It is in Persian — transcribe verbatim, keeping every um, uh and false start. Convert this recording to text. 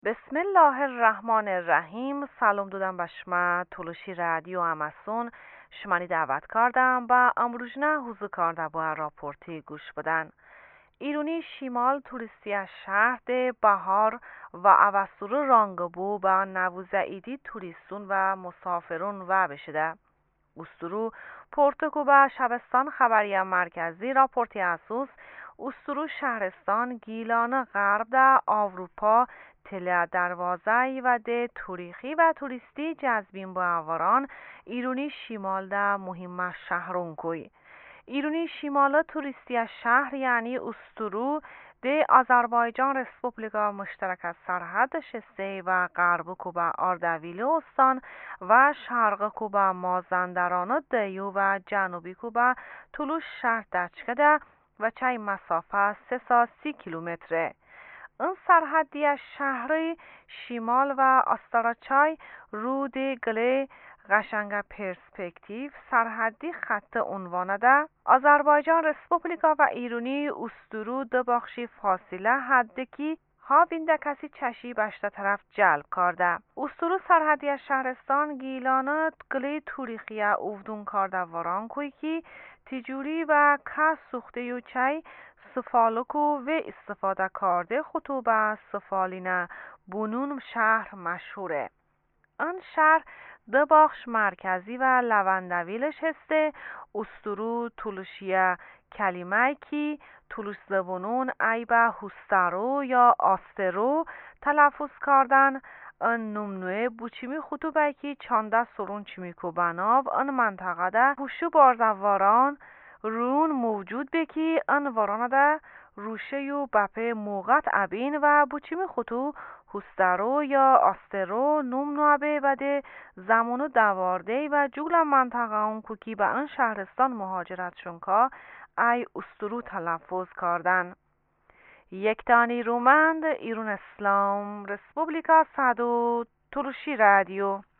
بسم الله الرحمن الرحیم. سلام دادم به شما تلوشی رادیو اماسون. شمانی دعوت کردم و امروزنه حضور کرده با راپورتی گوش بدن. ایرونی شیمال توریستی شهر ده بهار و اوستورو رانگبو به نووزه ایدی توریستون و مسافرون و بشده. استرو پورتوکو به شبستان خبری مرکزی راپورتی اسوس استرو شهرستان گیلان غرب در اروپا تله دروازه و ده توریخی و توریستی جذبین با اواران ایرونی شیمال ده مهم شهرون کوی ایرونی شیمالا توریستی شهر یعنی استرو ده آذربایجان رسپوبلیکا مشترک از سرحد شسته و غرب کوبا آردویلی استان و شرق کوبا مازندران دیو و جنوبی کوبا طلوش شهر دچکده و چای مسافه سه تا سی کیلومتره. این سرحدی از شهری شیمال و آستراچای رود گله قشنگ پرسپکتیو سرحدی خط عنوانه ده آذربایجان رسپوبلیکا و ایرونی استرو دو بخشی فاصله حدکی هاوینده کسی چشی بشته طرف جلب کرده. استرو سرحدی از شهرستان گیلانت گلی توریخی اوودون کرده وران کوی که تیجوری و که سوخته یو چای سفالکو و استفاده کرده خطوبه سفالینه بونون شهر مشهوره. آن شهر دو بخش مرکزی و لوندویلش هسته. استرو تولوشیه کلمه کی تولوش زبونون ای به هسترو یا آسترو تلفظ کردن. آن نمنوه بوچیمی خطوبه کی چانده سرون چیمی کو بناو آن منطقه ده هوشو باردواران رون موجود بکی آن وارانه ده روشه یو بپه موقت ابین و بوچیمی خطو هسترو یا آسترو نوم نوابه و ده زمانو دوارده و جول منطقه اون کوکی به آن شهرستان مهاجرت شنکا ای استرو تلفظ کردن. یک تانی رومند ایرون اسلام رسپوبلیکا سادو تلوشی رادیو.